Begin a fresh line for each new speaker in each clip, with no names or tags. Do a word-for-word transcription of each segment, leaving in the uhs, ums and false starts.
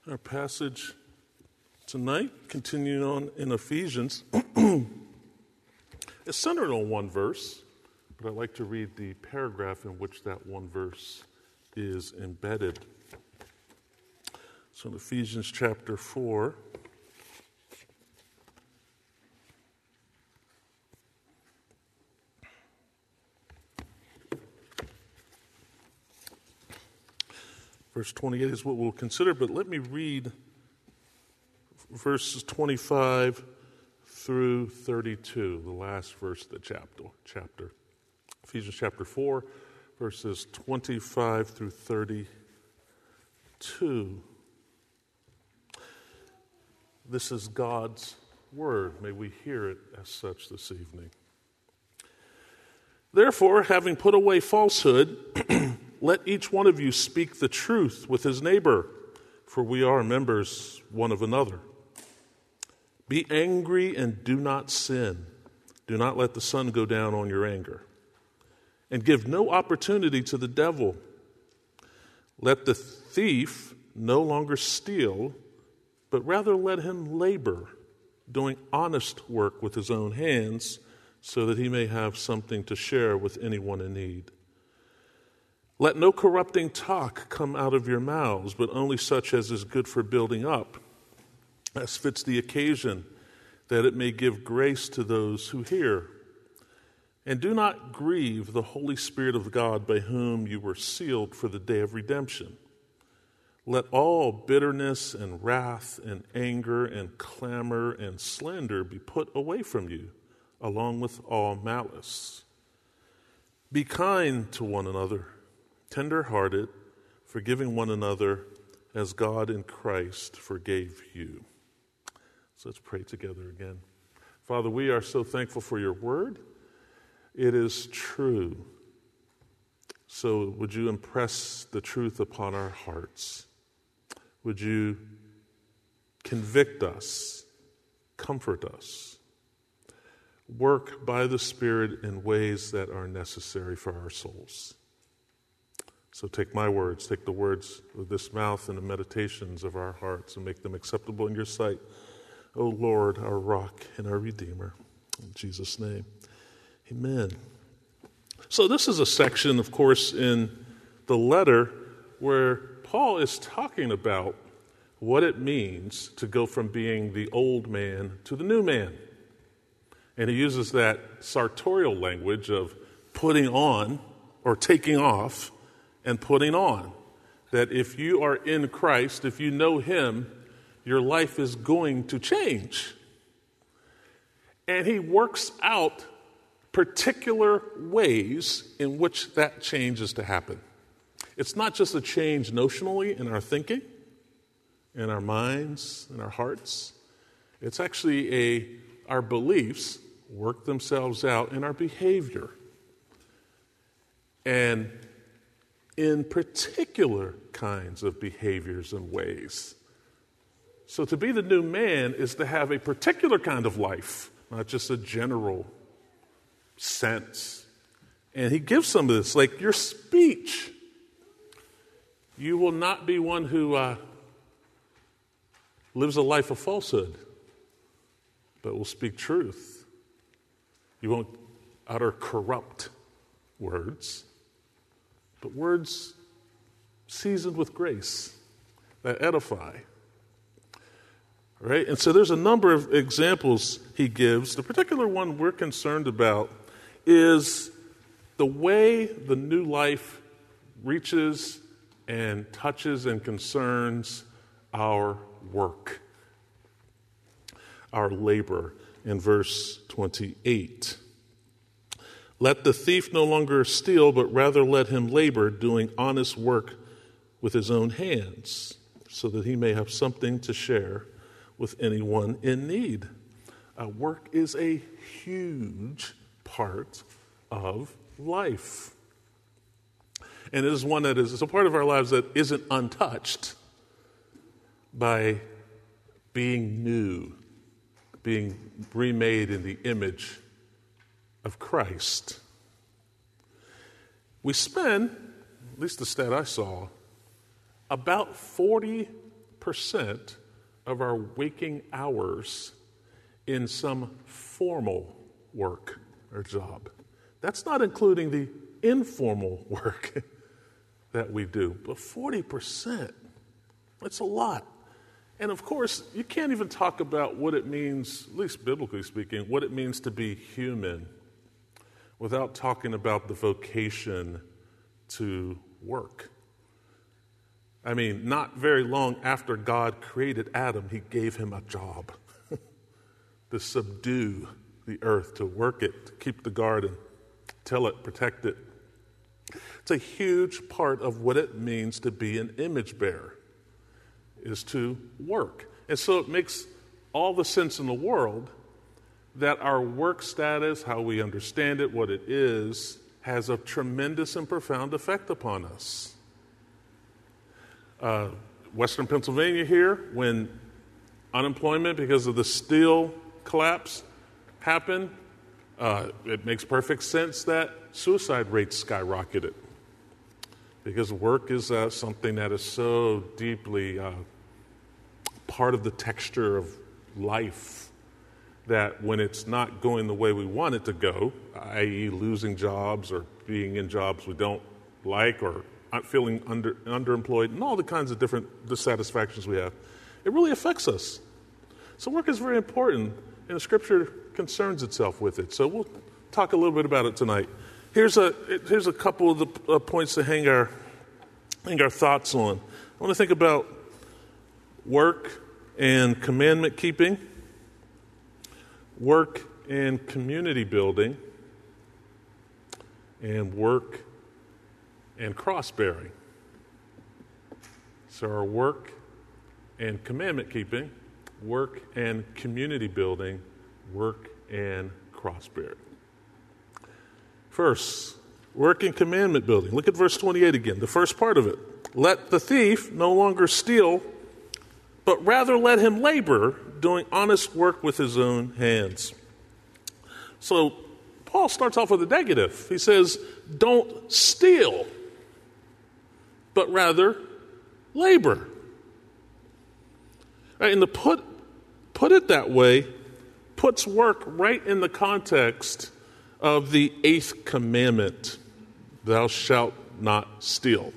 Our passage tonight, continuing on in Ephesians, is centered on one verse, but I'd like to read the paragraph in which that one verse is embedded. So in Ephesians chapter four, verse twenty-eight is what we'll consider, but let me read verses twenty-five through thirty-two, the last verse of the chapter. chapter. Ephesians chapter four, verses twenty-five through thirty-two. This is God's word. May we hear it as such this evening. Therefore, having put away falsehood, let each one of you speak the truth with his neighbor, for we are members one of another. Be angry and do not sin. Do not let the sun go down on your anger. And give no opportunity to the devil. Let the thief no longer steal, but rather let him labor, doing honest work with his own hands, so that he may have something to share with anyone in need. Let no corrupting talk come out of your mouths, but only such as is good for building up, as fits the occasion, that it may give grace to those who hear. And do not grieve the Holy Spirit of God, by whom you were sealed for the day of redemption. Let all bitterness and wrath and anger and clamor and slander be put away from you, along with all malice. Be kind to one another, tender-hearted, forgiving one another as God in Christ forgave you. So let's pray together again. Father, we are so thankful for your word. It is true. So would you impress the truth upon our hearts? Would you convict us, comfort us, work by the Spirit in ways that are necessary for our souls? So take my words, take the words of this mouth and the meditations of our hearts and make them acceptable in your sight, O Lord, our rock and our Redeemer. In Jesus' name, amen. So this is a section, of course, in the letter where Paul is talking about what it means to go from being the old man to the new man. And he uses that sartorial language of putting on or taking off and putting on. That if you are in Christ, if you know him, your life is going to change. And he works out particular ways in which that change is to happen. It's not just a change notionally in our thinking, in our minds, in our hearts. It's actually a our beliefs work themselves out in our behavior. And in particular kinds of behaviors and ways. So to be the new man is to have a particular kind of life, not just a general sense. And he gives some of this, like your speech. You will not be one who uh, lives a life of falsehood, but will speak truth. You won't utter corrupt words, but words seasoned with grace that edify. Right? And so there's a number of examples he gives. The particular one we're concerned about is the way the new life reaches and touches and concerns our work, our labor, in verse twenty-eight. Let the thief no longer steal, but rather let him labor, doing honest work with his own hands, so that he may have something to share with anyone in need. Uh, work is a huge part of life. And it is one that is it's a part of our lives that isn't untouched by being new, being remade in the image of Christ. We spend, at least the stat I saw, about forty percent of our waking hours in some formal work or job. That's not including the informal work that we do, but forty percent. That's a lot. And of course, you can't even talk about what it means, at least biblically speaking, what it means to be human without talking about the vocation to work. I mean, not very long after God created Adam, he gave him a job to subdue the earth, to work it, to keep the garden, till it, protect it. It's a huge part of what it means to be an image bearer, is to work. And so it makes all the sense in the world that our work status, how we understand it, what it is, has a tremendous and profound effect upon us. Uh, Western Pennsylvania here, when unemployment because of the steel collapse happened, uh, it makes perfect sense that suicide rates skyrocketed, because work is uh, something that is so deeply uh, part of the texture of life that when it's not going the way we want it to go, that is losing jobs or being in jobs we don't like or not feeling under, underemployed and all the kinds of different dissatisfactions we have, it really affects us. So work is very important, and the Scripture concerns itself with it. So we'll talk a little bit about it tonight. Here's a here's a couple of the uh, points to hang our hang our thoughts on. I want to think about work and commandment keeping, work and community building, and work and cross-bearing. So our work and commandment keeping, work and community building, work and cross-bearing. First, work and commandment building. Look at verse twenty-eight again, the first part of it. Let the thief no longer steal, but rather let him labor, doing honest work with his own hands. So Paul starts off with a negative. He says, don't steal, but rather labor. Right, and to put, put it that way puts work right in the context of the eighth commandment, thou shalt not steal.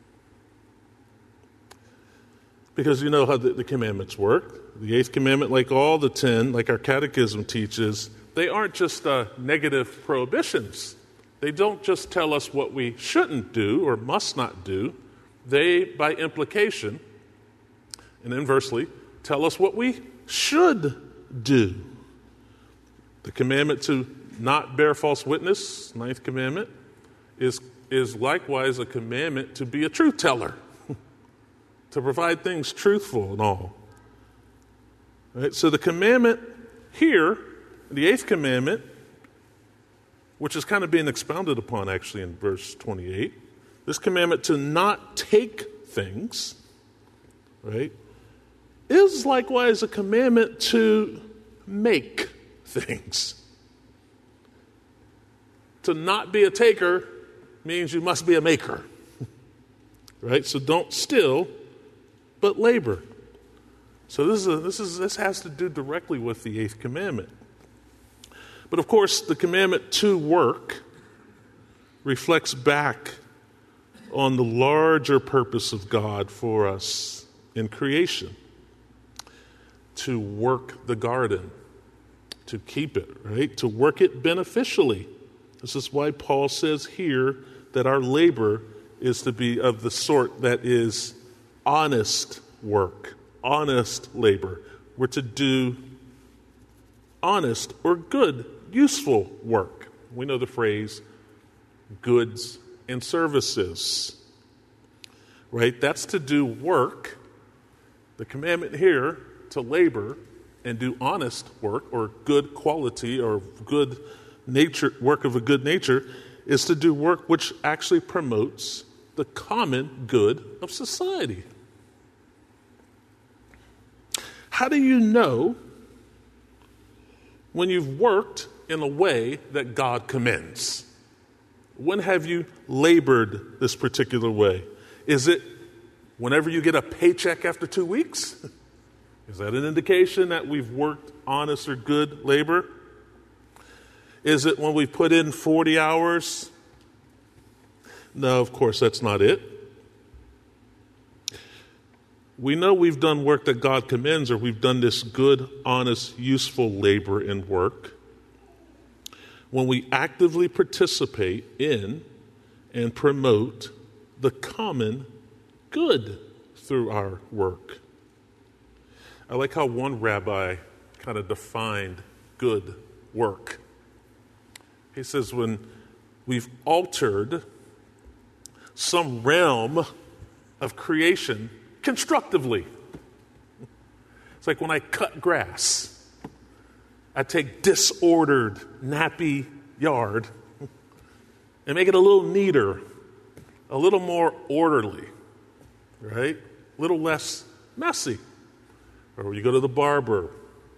Because you know how the, the commandments work. The eighth commandment, like all the ten, like our catechism teaches, they aren't just uh, negative prohibitions. They don't just tell us what we shouldn't do or must not do. They, by implication, and inversely, tell us what we should do. The commandment to not bear false witness, ninth commandment, is, is likewise a commandment to be a truth teller, to provide things truthful and all. Right? So the commandment here, the eighth commandment, which is kind of being expounded upon actually in verse twenty-eight, this commandment to not take things, right, is likewise a commandment to make things. To not be a taker means you must be a maker. Right? So don't steal, but labor. So this is a, this is this has to do directly with the eighth commandment. But of course, the commandment to work reflects back on the larger purpose of God for us in creation. To work the garden, to keep it, right? To work it beneficially. This is why Paul says here that our labor is to be of the sort that is honest work, honest labor. We're to do honest or good, useful work. We know the phrase goods and services, right? That's to do work. The commandment here to labor and do honest work or good quality or good nature, work of a good nature, is to do work which actually promotes the common good of society. How do you know when you've worked in a way that God commends? When have you labored this particular way? Is it Whenever you get a paycheck after two weeks, is that an indication that we've worked honest or good labor? Is it when we put in forty hours? No, of course, that's not it. We know we've done work that God commends, or we've done this good, honest, useful labor and work when we actively participate in and promote the common good through our work. I like how one rabbi kind of defined good work. He says when we've altered some realm of creation constructively. It's like when I cut grass. I take disordered, nappy yard and make it a little neater, a little more orderly, right? A little less messy. Or you go to the barber,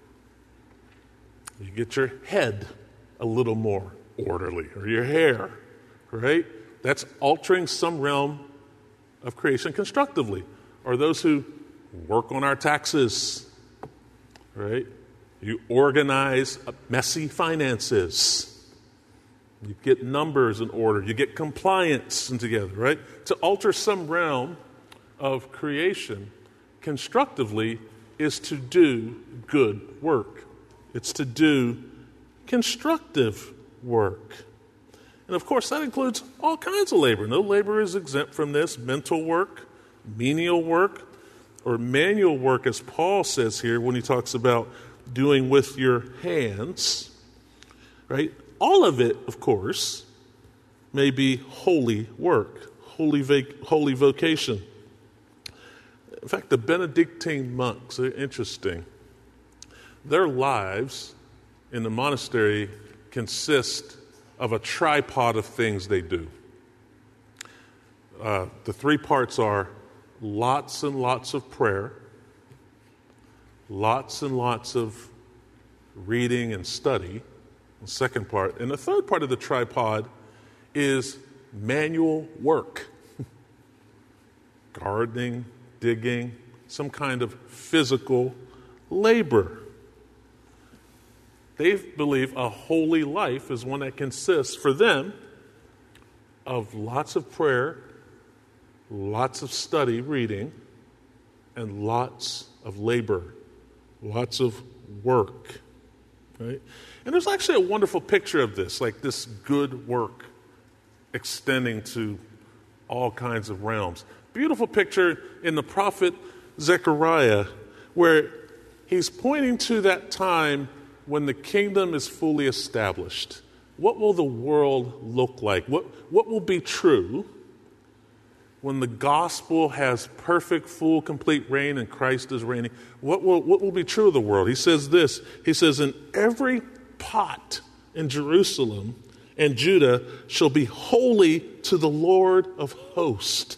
you get your head a little more orderly, or your hair, right? That's altering some realm of creation constructively. Or those who work on our taxes, right? You organize messy finances. You get numbers in order. You get compliance together, right? To alter some realm of creation constructively is to do good work. It's to do constructive work. And of course, that includes all kinds of labor. No labor is exempt from this. Mental work, menial work, or manual work, as Paul says here when he talks about doing with your hands, right? All of it, of course, may be holy work, holy, vac- holy vocation. In fact, the Benedictine monks are interesting. Their lives in the monastery consist of a tripod of things they do. Uh, the three parts are lots and lots of prayer, lots and lots of reading and study, the second part. And the third part of the tripod is manual work. Gardening, digging, some kind of physical labor. They believe a holy life is one that consists, for them, of lots of prayer, lots of study, reading, and lots of labor, lots of work, right? And there's actually a wonderful picture of this, like this good work extending to all kinds of realms. Beautiful picture in the prophet Zechariah, where he's pointing to that time when the kingdom is fully established. What will the world look like? What, what will be true when the gospel has perfect, full, complete reign and Christ is reigning? What will, what will be true of the world? He says this. He says, "In every pot in Jerusalem and Judah shall be holy to the Lord of hosts."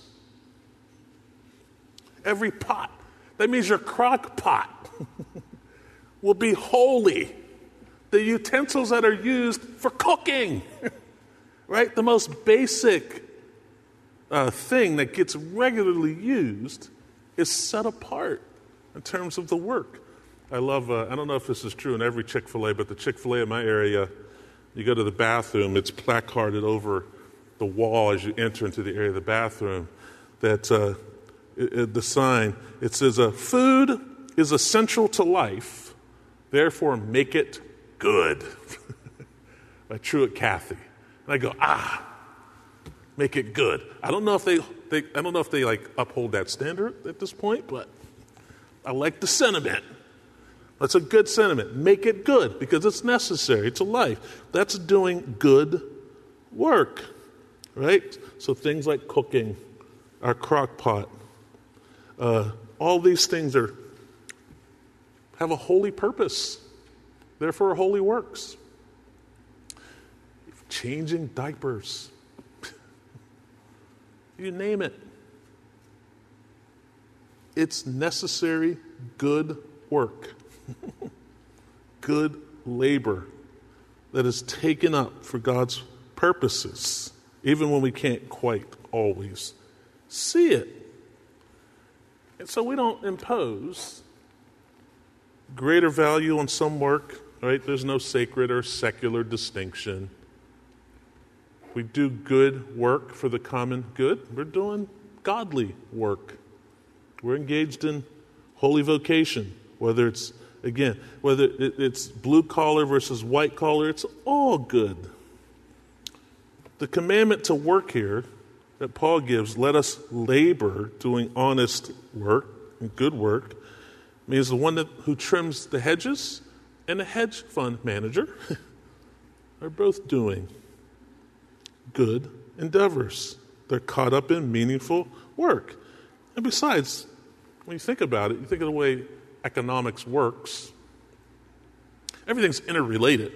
Every pot. That means your crock pot will be holy. The utensils that are used for cooking, right? The most basic uh, thing that gets regularly used is set apart in terms of the work. I love, uh, I don't know if this is true in every Chick-fil-A, but the Chick-fil-A in my area, you go to the bathroom, it's placarded over the wall as you enter into the area of the bathroom, that uh, it, it, the sign, it says, uh, "Food is essential to life, therefore make it good." By Truett Cathy. And I go, ah, make it good. I don't know if they, they I don't know if they like uphold that standard at this point, but I like the sentiment. That's a good sentiment. Make it good because it's necessary to life. That's doing good work, right? So things like cooking, our crock pot, uh, all these things are have a holy purpose. Therefore, holy works. Changing diapers. You name it. It's necessary, good work. Good labor that is taken up for God's purposes, even when we can't quite always see it. And so we don't impose greater value on some work, right? There's no sacred or secular distinction. We do good work for the common good. We're doing godly work. We're engaged in holy vocation, whether it's, again, whether it's blue collar versus white collar, it's all good. The commandment to work here that Paul gives, let us labor doing honest work and good work, means the one that, who trims the hedges and the hedge fund manager are both doing good endeavors. They're caught up in meaningful work. And besides, when you think about it, you think of the way economics works, everything's interrelated.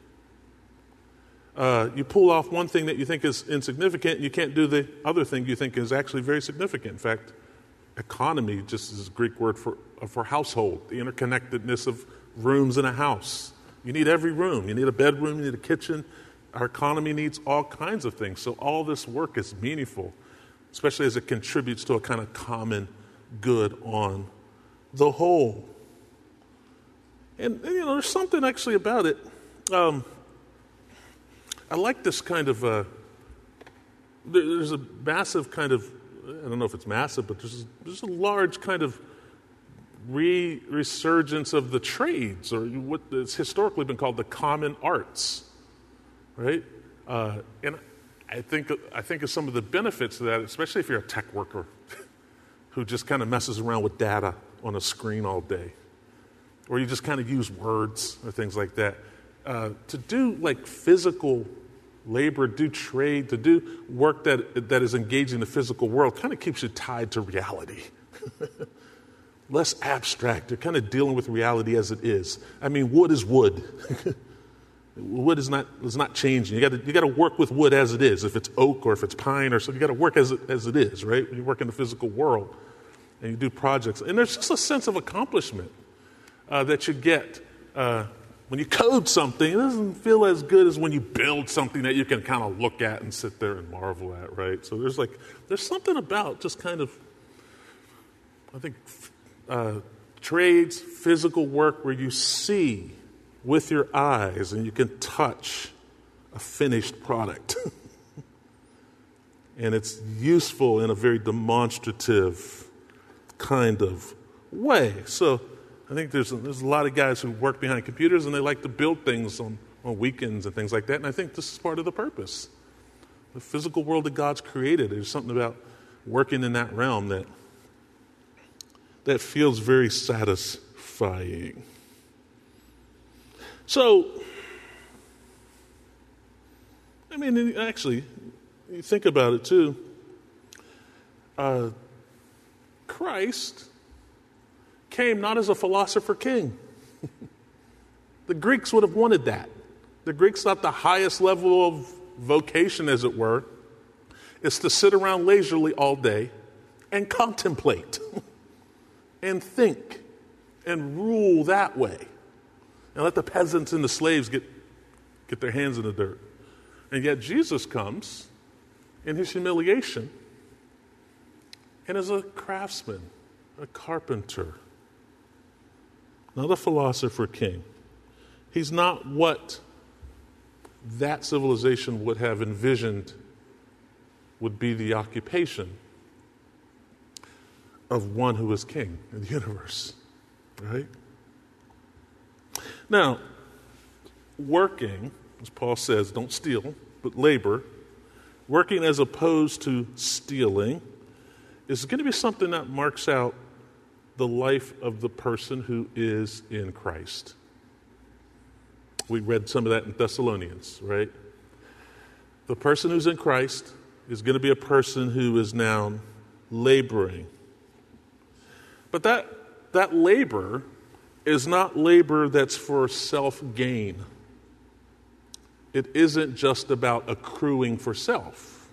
Uh, you pull off one thing that you think is insignificant, and you can't do the other thing you think is actually very significant. In fact, economy just is a Greek word for, for household, the interconnectedness of rooms in a house. You need every room. You need a bedroom, you need a kitchen. Our economy needs all kinds of things. So all this work is meaningful, especially as it contributes to a kind of common good on the whole. And, you know, there's something actually about it. Um, I like this kind of, uh, there's a massive kind of, I don't know if it's massive, but there's, there's a large kind of re- resurgence of the trades, or what has historically been called the common arts, right? Uh, and I think I think of some of the benefits of that, especially if you're a tech worker who just kind of messes around with data on a screen all day, or you just kind of use words or things like that. Uh, to do like physical labor, do trade, to do work that that is engaging the physical world kind of keeps you tied to reality. Less abstract. You're kind of dealing with reality as it is. I mean, wood is wood. Wood is not is not changing. You got to you got to work with wood as it is. If it's oak or if it's pine or so, you got to work as it, as it is, right? When you work in the physical world and you do projects, and there's just a sense of accomplishment uh, that you get. Uh, When you code something, it doesn't feel as good as when you build something that you can kind of look at and sit there and marvel at, right? So there's like, there's something about just kind of, I think, uh, trades, physical work where you see with your eyes and you can touch a finished product. And it's useful in a very demonstrative kind of way. So I think there's a, there's a lot of guys who work behind computers and they like to build things on, on weekends and things like that. And I think this is part of the purpose. The physical world that God's created, there's something about working in that realm that that feels very satisfying. So, I mean, actually, you think about it too. Uh, Christ came not as a philosopher king. The Greeks would have wanted that. The Greeks thought the highest level of vocation, as it were, is to sit around leisurely all day and contemplate and think and rule that way. And let the peasants and the slaves get, get their hands in the dirt. And yet Jesus comes in his humiliation and as a craftsman, a carpenter, not a philosopher king. He's not what that civilization would have envisioned would be the occupation of one who is king in the universe, right? Now, working, as Paul says, don't steal, but labor, working as opposed to stealing, is going to be something that marks out the life of the person who is in Christ. We read some of that in Thessalonians, right? The person who's in Christ is going to be a person who is now laboring. But that that labor is not labor that's for self-gain. It isn't just about accruing for self.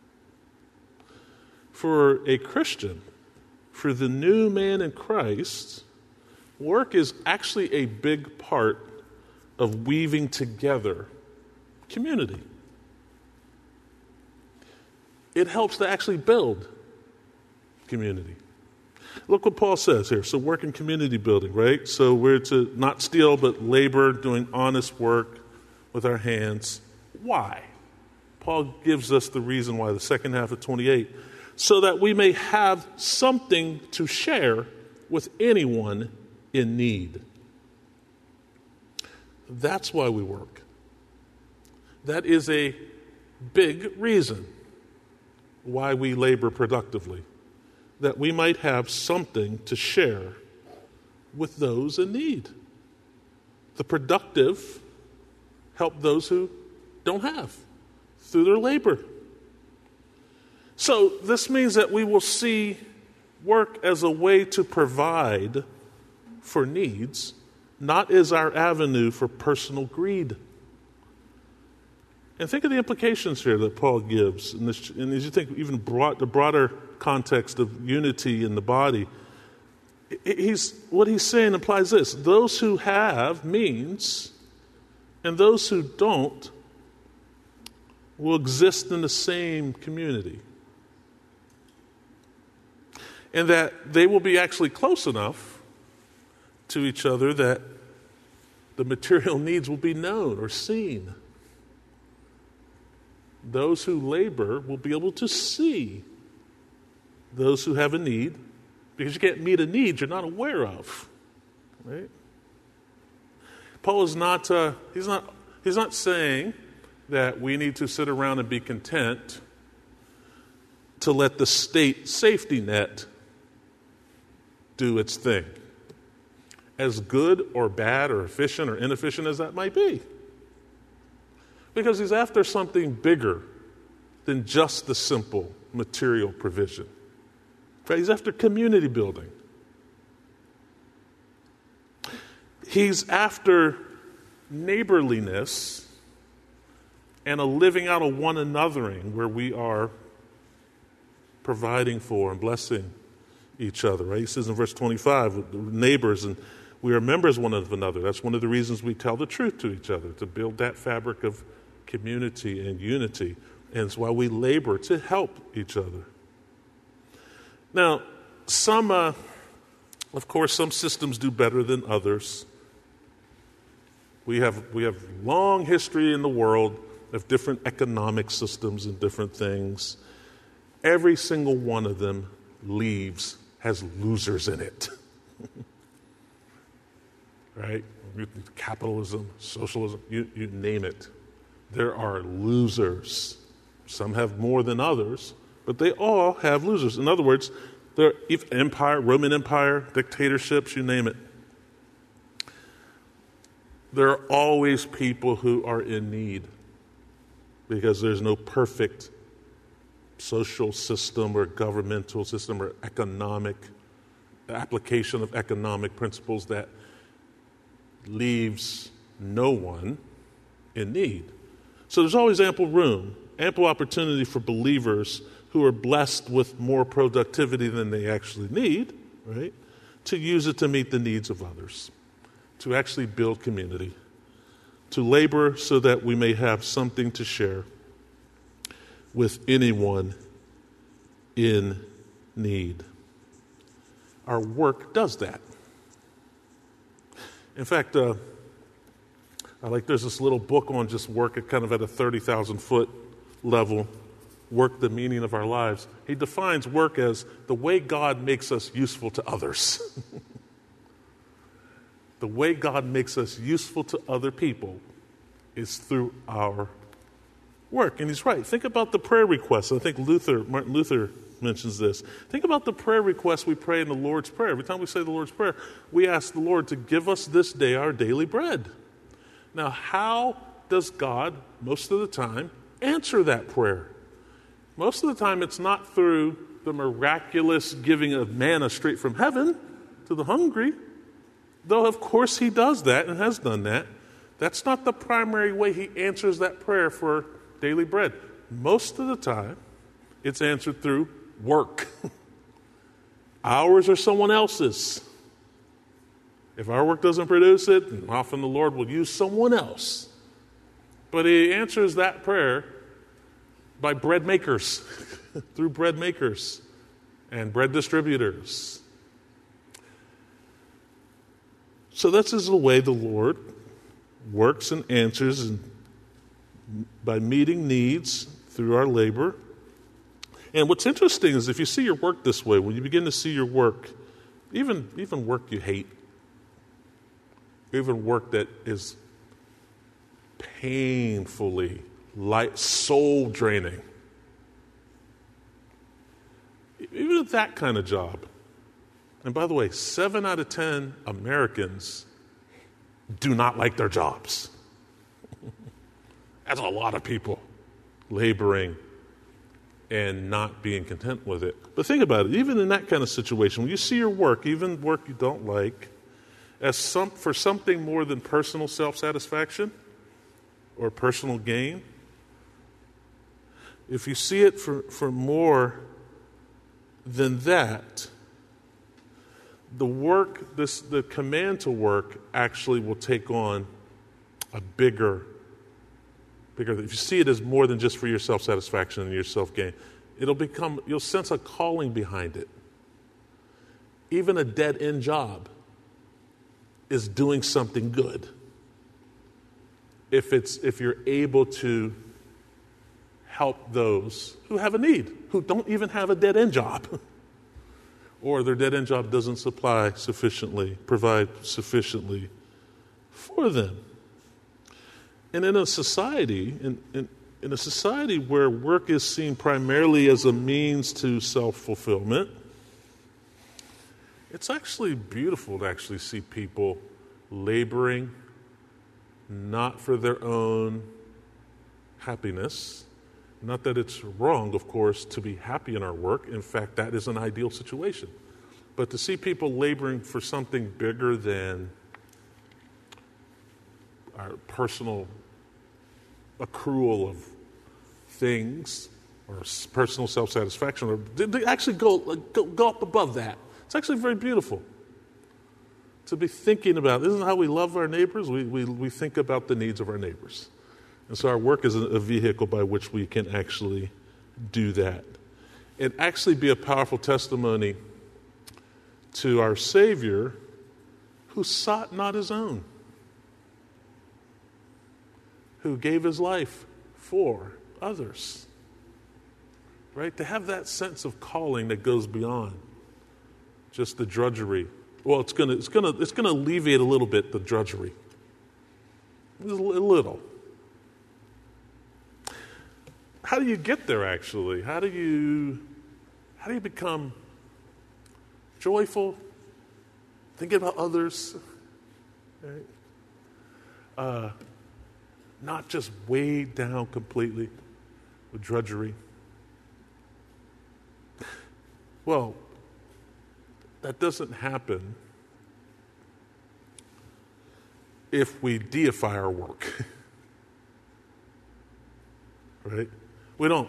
For a Christian, for the new man in Christ, work is actually a big part of weaving together community. It helps to actually build community. Look what Paul says here. So work in community building, right? So we're to not steal, but labor, doing honest work with our hands. Why? Paul gives us the reason why, the second half of twenty-eight. So that we may have something to share with anyone in need. That's why we work. That is a big reason why we labor productively. That we might have something to share with those in need. The productive help those who don't have through their labor. So this means that we will see work as a way to provide for needs, not as our avenue for personal greed. And think of the implications here that Paul gives, in this, and as you think even broad, the broader context of unity in the body, he's, what he's saying implies this: those who have means and those who don't will exist in the same community. And that they will be actually close enough to each other that the material needs will be known or seen. Those who labor will be able to see those who have a need, because you can't meet a need you're not aware of, right? Paul is not, uh, he's not, he's not saying that we need to sit around and be content to let the state safety net do its thing, as good or bad or efficient or inefficient as that might be. Because he's after something bigger than just the simple material provision. Right? He's after community building. He's after neighborliness and a living out of one anothering where we are providing for and blessing each other. Right? He says in verse twenty-five, neighbors, and we are members one of another. That's one of the reasons we tell the truth to each other, to build that fabric of community and unity. And it's why we labor to help each other. Now, some, uh, of course, some systems do better than others. We have we have long history in the world of different economic systems and different things. Every single one of them leaves has losers in it. Right? Capitalism, socialism, you, you name it. There are losers. Some have more than others, but they all have losers. In other words, there empire, Roman Empire, dictatorships, you name it. There are always people who are in need because there's no perfect social system or governmental system or economic application of economic principles that leaves no one in need. So there's always ample room, ample opportunity for believers who are blessed with more productivity than they actually need, right, to use it to meet the needs of others, to actually build community, to labor so that we may have something to share with anyone in need. Our work does that. In fact, uh, I like there's this little book on just work at kind of at a thirty thousand foot level, Work, the Meaning of Our Lives. He defines work as the way God makes us useful to others. The way God makes us useful to other people is through our work. And he's right. Think about the prayer requests. I think Luther, Martin Luther mentions this. Think about the prayer requests we pray in the Lord's Prayer. Every time we say the Lord's Prayer, we ask the Lord to give us this day our daily bread. Now, how does God, most of the time, answer that prayer? Most of the time, it's not through the miraculous giving of manna straight from heaven to the hungry, though, of course, he does that and has done that. That's not the primary way he answers that prayer for daily bread. Most of the time, it's answered through work. Ours or someone else's. If our work doesn't produce it, often the Lord will use someone else. But he answers that prayer by bread makers, through bread makers and bread distributors So this is the way the Lord works and answers and by meeting needs through our labor. And what's interesting is if you see your work this way, when you begin to see your work, even, even work you hate, even work that is painfully light, soul draining, even that kind of job. And by the way, seven out of ten Americans do not like their jobs. That's a lot of people laboring and not being content with it. But think about it, even in that kind of situation, when you see your work, even work you don't like, as some for something more than personal self-satisfaction or personal gain, if you see it for, for more than that, the work, this the command to work actually will take on a bigger Bigger, if you see it as more than just for your self-satisfaction and your self-gain, it'll become, you'll sense a calling behind it. Even a dead-end job is doing something good if it's if you're able to help those who have a need, who don't even have a dead-end job, or their dead-end job doesn't supply sufficiently, provide sufficiently for them. And in a society, in, in, in a society where work is seen primarily as a means to self-fulfillment, it's actually beautiful to actually see people laboring not for their own happiness. Not that it's wrong, of course, to be happy in our work. In fact, that is an ideal situation. But to see people laboring for something bigger than our personal accrual of things or personal self-satisfaction, or they actually go, go go up above that. It's actually very beautiful to be thinking about. Isn't how we love our neighbors? We, we, we think about the needs of our neighbors. And so our work is a, a vehicle by which we can actually do that. And actually be a powerful testimony to our Savior who sought not his own, who gave his life for others. Right? To have that sense of calling that goes beyond just the drudgery. Well, it's gonna it's gonna it's gonna alleviate a little bit the drudgery. A little. How do you get there actually? How do you how do you become joyful, thinking about others? Right? Uh Not just weighed down completely with drudgery. Well, that doesn't happen if we deify our work. Right? We don't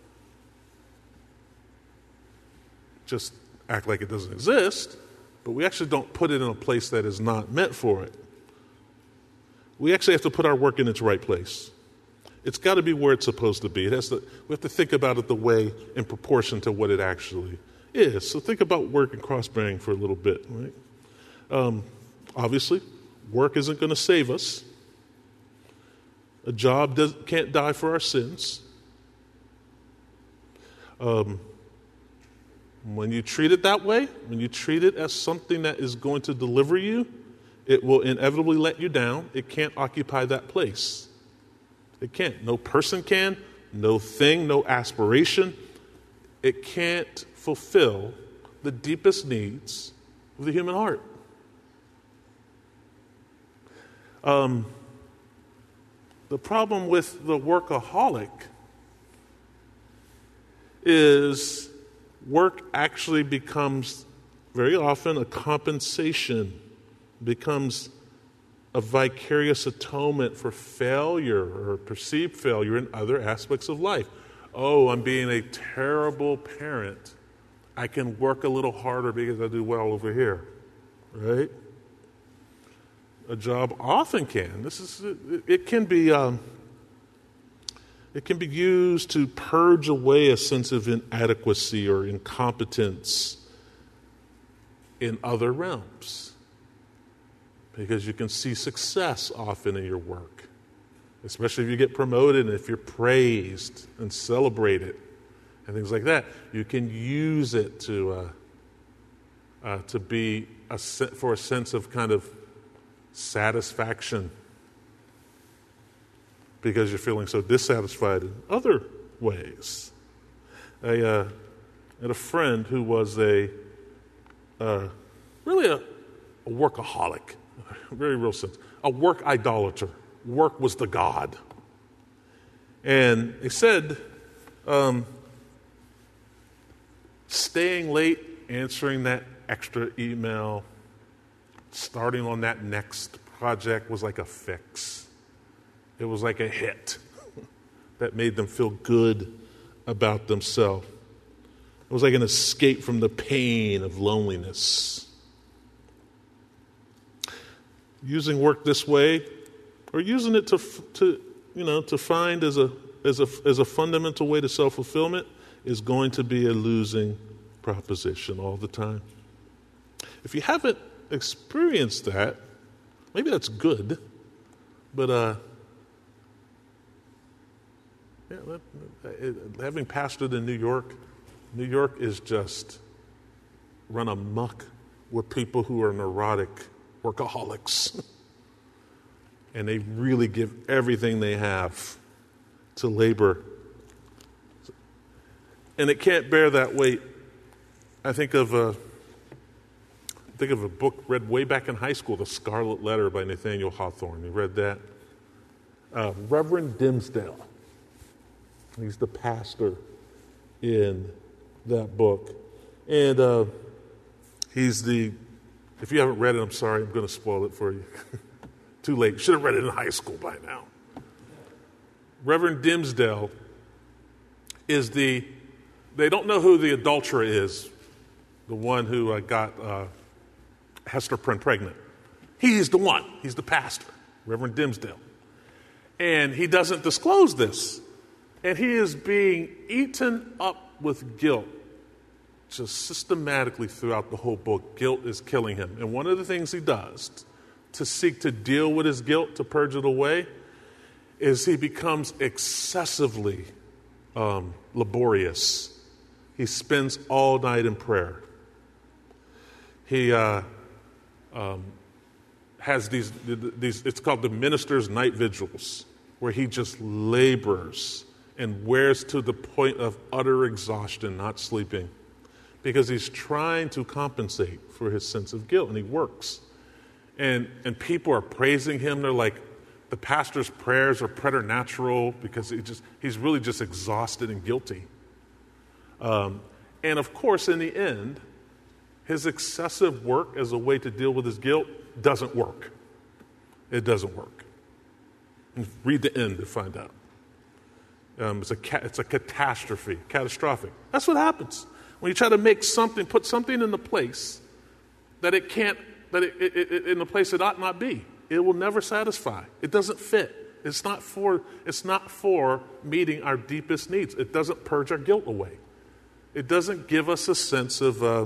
just act like it doesn't exist, but we actually don't put it in a place that is not meant for it. We actually have to put our work in its right place. It's got to be where it's supposed to be. It has to, we have to think about it the way in proportion to what it actually is. So think about work and cross-bearing for a little bit. Right? Um, obviously, work isn't going to save us. A job does, can't die for our sins. Um, when you treat it that way, when you treat it as something that is going to deliver you, it will inevitably let you down. It can't occupy that place. It can't. No person can, no thing, no aspiration. It can't fulfill the deepest needs of the human heart. Um, the problem with the workaholic is work actually becomes very often a compensation, becomes a vicarious atonement for failure or perceived failure in other aspects of life. Oh, I'm being a terrible parent. I can work a little harder because I do well over here, right? A job often can. This is it, it can be um, it can be used to purge away a sense of inadequacy or incompetence in other realms. because you can see success often in your work, especially if you get promoted and if you're praised and celebrated and things like that. You can use it to uh, uh, to be a se- for a sense of kind of satisfaction because you're feeling so dissatisfied in other ways. I uh, had a friend who was a uh, really a, a workaholic, a very real sense, a work idolater. Work was the god. And he said, um, staying late, answering that extra email, starting on that next project was like a fix. It was like a hit that made them feel good about themselves. It was like an escape from the pain of loneliness. Using work this way, or using it to, to you know, to find as a as a as a fundamental way to self-fulfillment, is going to be a losing proposition all the time. If you haven't experienced that, maybe that's good, but uh, yeah, having pastored in New York, New York is just run amok with people who are neurotic workaholics. And they really give everything they have to labor. And it can't bear that weight. I think of a, I think of a book read way back in high school, The Scarlet Letter by Nathaniel Hawthorne. You read that? Uh, Reverend Dimsdale. He's the pastor in that book. And uh, he's the, if you haven't read it, I'm sorry, I'm going to spoil it for you. Too late. You should have read it in high school by now. Reverend Dimsdale is the, they don't know who the adulterer is, the one who uh, got uh, Hester Prynne pregnant. He's the one. He's the pastor, Reverend Dimsdale. And he doesn't disclose this. And he is being eaten up with guilt just systematically throughout the whole book. Guilt is killing him. And one of the things he does to seek to deal with his guilt, to purge it away, is he becomes excessively um, laborious. He spends all night in prayer. He uh, um, has these, these, it's called the minister's night vigils, where he just labors and wears to the point of utter exhaustion, not sleeping, because he's trying to compensate for his sense of guilt, and he works. And and people are praising him. They're like, the pastor's prayers are preternatural because he just he's really just exhausted and guilty. Um, and of course, in the end, his excessive work as a way to deal with his guilt doesn't work. It doesn't work. Read the end to find out. Um, it's a ca- it's a catastrophe, catastrophic. That's what happens when you try to make something, put something in the place that it can't. That it, it, it, in a place it ought not be. It will never satisfy. It doesn't fit. It's not for, it's not for meeting our deepest needs. It doesn't purge our guilt away. It doesn't give us a sense of uh,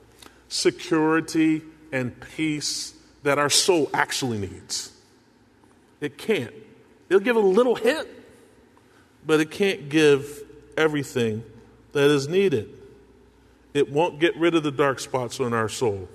security and peace that our soul actually needs. It can't. It'll give a little hint, but it can't give everything that is needed. It won't get rid of the dark spots in our soul.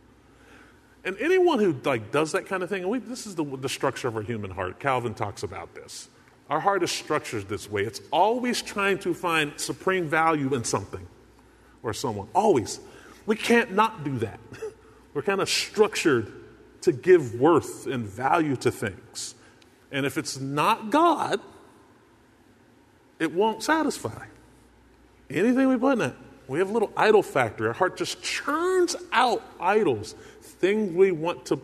And anyone who like does that kind of thing, and we, this is the, the structure of our human heart. Calvin talks about this. Our heart is structured this way. It's always trying to find supreme value in something or someone. Always. We can't not do that. We're kind of structured to give worth and value to things. And if it's not God, it won't satisfy. Anything we put in it. We have a little idol factory. Our heart just churns out idols, things we want to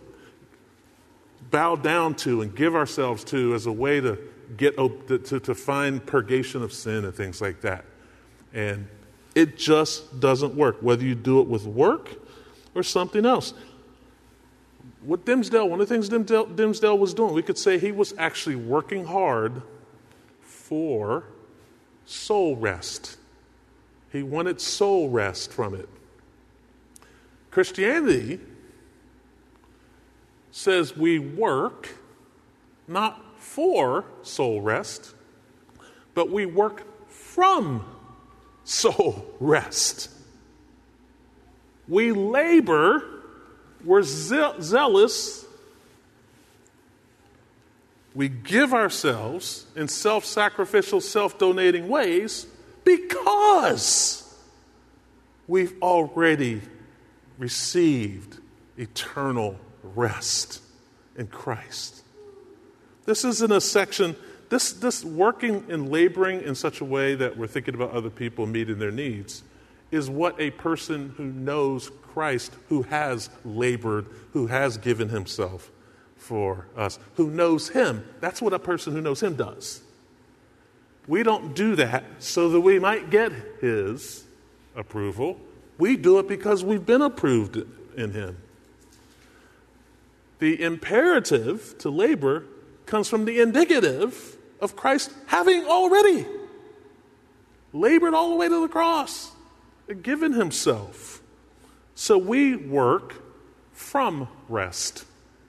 bow down to and give ourselves to as a way to get to, to, to find purgation of sin and things like that. And it just doesn't work, whether you do it with work or something else. What Dimsdale, one of the things Dimsdale, Dimsdale was doing, we could say he was actually working hard for soul rest. He wanted soul rest from it. Christianity says we work not for soul rest, but we work from soul rest. We labor, we're ze- zealous, we give ourselves in self-sacrificial, self-donating ways because we've already received eternal rest in Christ. This isn't a section, this, this working and laboring in such a way that we're thinking about other people meeting their needs is what a person who knows Christ, who has labored, who has given himself for us, who knows him, that's what a person who knows him does. We don't do that so that we might get his approval. We do it because we've been approved in him. The imperative to labor comes from the indicative of Christ having already labored all the way to the cross and given himself. So we work from rest,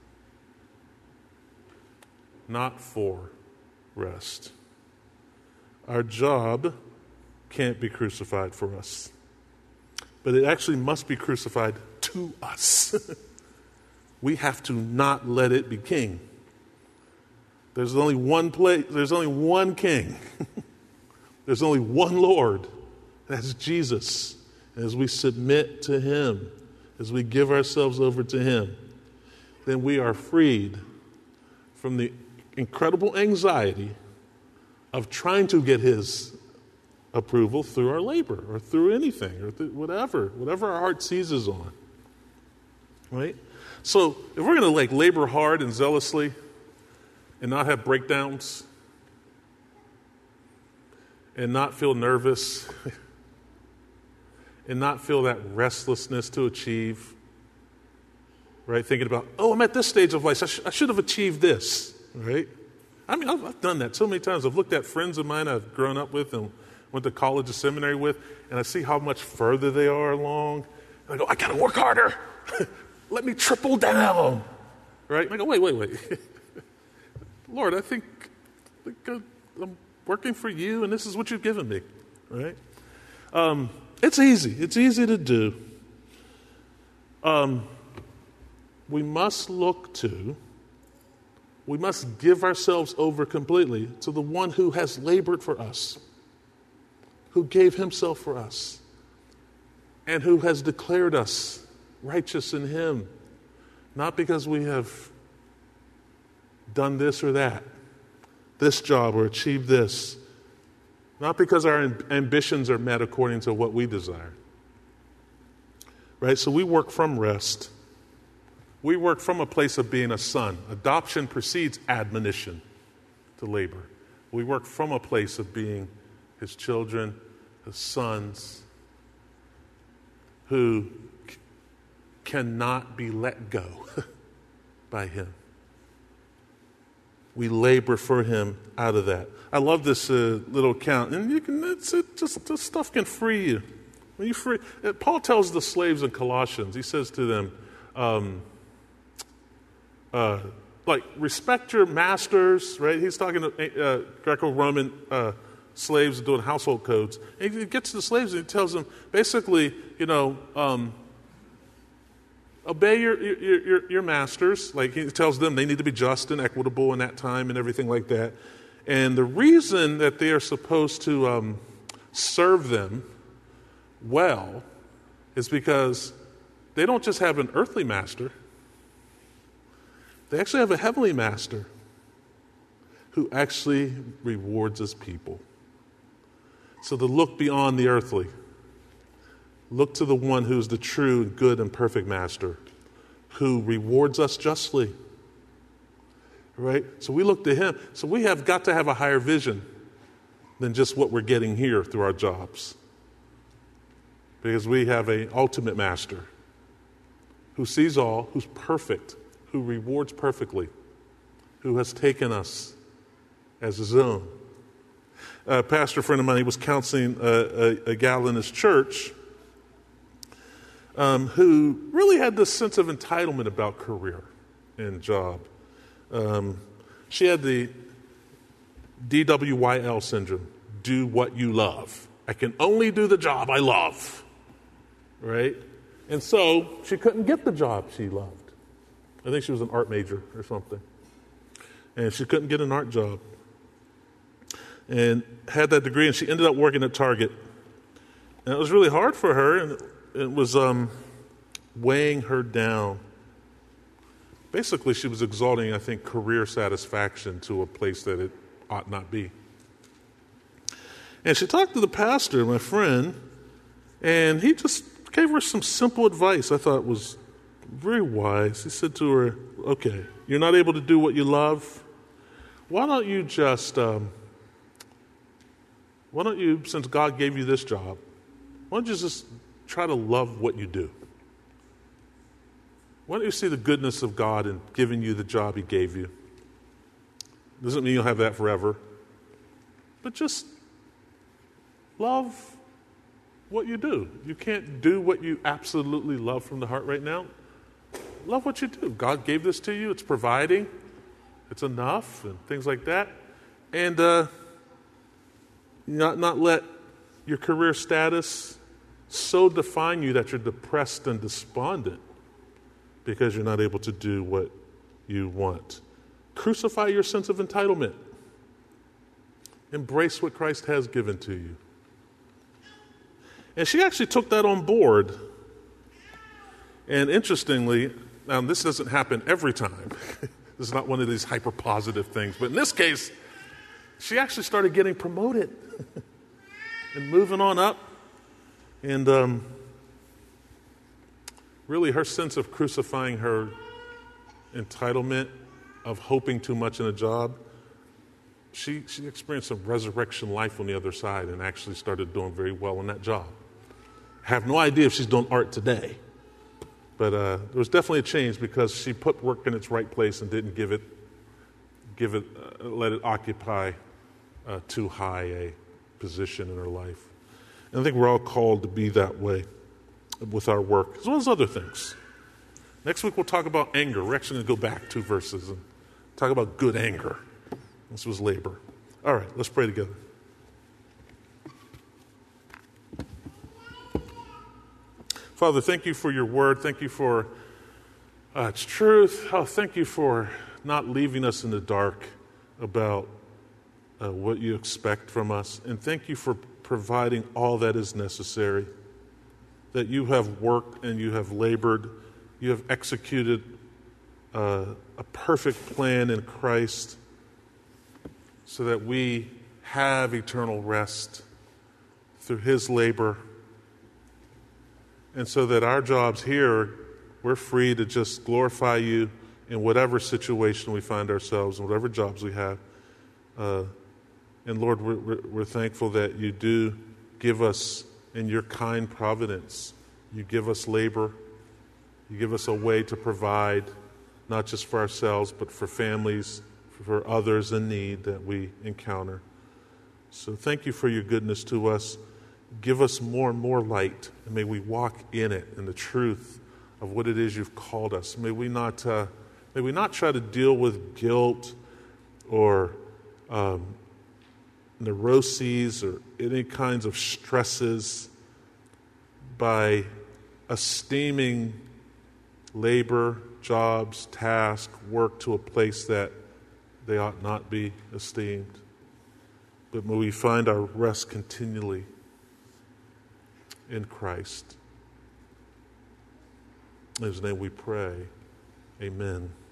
not for rest. Our job can't be crucified for us, but it actually must be crucified to us. We have to not let it be king. There's only one place, there's only one king. There's only one Lord. That's Jesus. And as we submit to him, as we give ourselves over to him, then we are freed from the incredible anxiety of trying to get his approval through our labor or through anything or through whatever, whatever our heart seizes on. Right? So if we're going to like labor hard and zealously and not have breakdowns and not feel nervous and not feel that restlessness to achieve, right? Thinking about, oh, I'm at this stage of life. I, sh- I should have achieved this, right? I mean, I've, I've done that so many times. I've looked at friends of mine I've grown up with and went to college or seminary with, and I see how much further they are along. And I go, I got to work harder. Let me triple down, right? And I go, wait, wait, wait. Lord, I think, I think I'm working for you, and this is what you've given me, right? Um, it's easy. It's easy to do. Um, we must look to, we must give ourselves over completely to the one who has labored for us, who gave himself for us, and who has declared us righteous in him, not because we have done this or that, this job or achieved this, not because our ambitions are met according to what we desire. Right? So we work from rest. We work from a place of being a son. Adoption precedes admonition to labor. We work from a place of being his children, his sons, who c- cannot be let go by him. We labor for him out of that. I love this uh, little account, and you can. It's it just this stuff can free you. When you free, uh, Paul tells the slaves in Colossians. He says to them, um, uh, like respect your masters. Right? He's talking to uh, Greco-Roman uh, slaves doing household codes. And he gets to the slaves and he tells them basically, you know. Um, Obey your, your, your, your masters. Like he tells them they need to be just and equitable in that time and everything like that. And the reason that they are supposed to um, serve them well is because they don't just have an earthly master. They actually have a heavenly master who actually rewards his people. So to look beyond the earthly, look to the one who's the true and good and perfect master who rewards us justly. Right? So we look to him. So we have got to have a higher vision than just what we're getting here through our jobs. Because we have an ultimate master who sees all, who's perfect, who rewards perfectly, who has taken us as his own. A pastor friend of mine, he was counseling a, a, a gal in his church Um, who really had this sense of entitlement about career. and job. Um, she had the D W Y L syndrome, do what you love. I can only do the job I love, right? And so she couldn't get the job she loved. I think she was an art major or something. And she couldn't get an art job. And had that degree, and she ended up working at Target. And it was really hard for her, and it was um, weighing her down. Basically, she was exalting, I think, career satisfaction to a place that it ought not be. And she talked to the pastor, my friend, and he just gave her some simple advice I thought was very wise. He said to her, okay, you're not able to do what you love. Why don't you just, um, why don't you, since God gave you this job, why don't you just try to love what you do? Why don't you see the goodness of God in giving you the job he gave you? Doesn't mean you'll have that forever. But just love what you do. You can't do what you absolutely love from the heart right now. Love what you do. God gave this to you. It's providing. It's enough and things like that. And uh, not, not let your career status so define you that you're depressed and despondent because you're not able to do what you want. Crucify your sense of entitlement. Embrace what Christ has given to you. And she actually took that on board. And interestingly, now this doesn't happen every time. This is not one of these hyper-positive things. But in this case, she actually started getting promoted and moving on up. And um, really her sense of crucifying her entitlement, of hoping too much in a job, she, she experienced some resurrection life on the other side and actually started doing very well in that job. I have no idea if she's doing art today. But uh, there was definitely a change because she put work in its right place and didn't give it, give it, uh, let it occupy uh, too high a position in her life. And I think we're all called to be that way with our work, as well as other things. Next week we'll talk about anger. We're actually going to go back two verses and talk about good anger. This was labor. All right, let's pray together. Father, thank you for your word. Thank you for uh, its truth. Oh, thank you for not leaving us in the dark about uh, what you expect from us. And thank you for providing all that is necessary, that you have worked and you have labored. You have executed uh, a perfect plan in Christ so that we have eternal rest through his labor. And so that our jobs here, we're free to just glorify you in whatever situation we find ourselves, in whatever jobs we have. Uh, and Lord, we're, we're thankful that you do give us, in your kind providence, you give us labor. You give us a way to provide, not just for ourselves, but for families, for others in need that we encounter. So thank you for your goodness to us. Give us more and more light, and may we walk in it, in the truth of what it is you've called us. May we not, uh, may we not try to deal with guilt or um, neuroses or any kinds of stresses by esteeming labor, jobs, tasks, work to a place that they ought not be esteemed. But may we find our rest continually in Christ. In his name we pray. Amen.